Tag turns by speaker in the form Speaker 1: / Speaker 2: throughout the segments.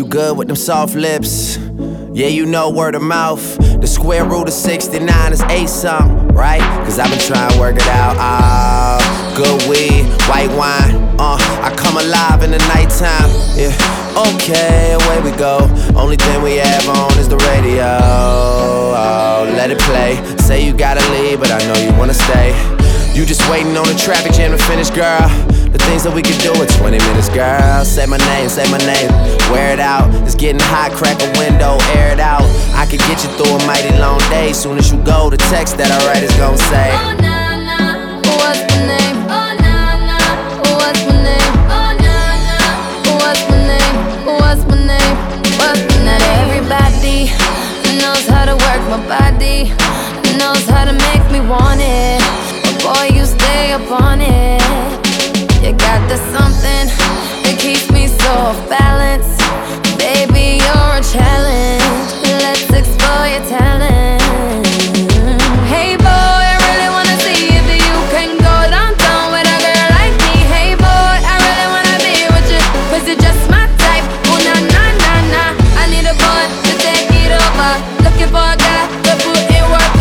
Speaker 1: you good with them soft lips. Yeah, you know word of mouth. The square root of 69 is 8 something, right? Cause I've been trying to work it out. Good weed, white wine. I come alive in the nighttime. Yeah, okay, away we go. Only thing we have on is the radio. Oh, let it play. Say you gotta leave, but I know you wanna stay. You just waiting on the traffic jam to finish, girl. The things that we could do in 20 minutes, girl. Say my name, wear it out. It's getting hot, crack a window, air it out. I could get you through a mighty long day. Soon as you go, the text that I write is gon' say,
Speaker 2: oh nah nah, what's my name? Oh nah nah, what's my name? Oh nah nah, what's my name? What's my name? What's my name? Not everybody knows how to work my body, knows how to make me want it. But boy, you stay up on it. You got the something that keeps me so off balance. Baby, you're a challenge. Let's explore your talent. Hey boy, I really wanna see if you can go downtown with a girl like me. Hey boy, I really wanna be with you, cause you're just my type. Oh nah nah nah nah, I need a boy to take it over. Looking for a guy to put in work.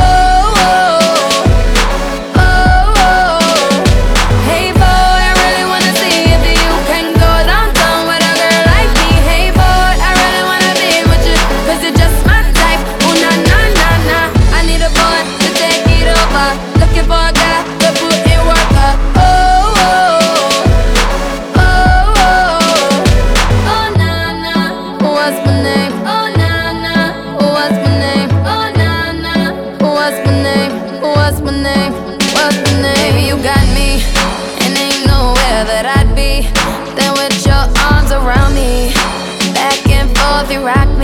Speaker 2: What's my name? What's my name? Baby, you got me, and ain't nowhere that I'd be than with your arms around me. Back and forth, you rock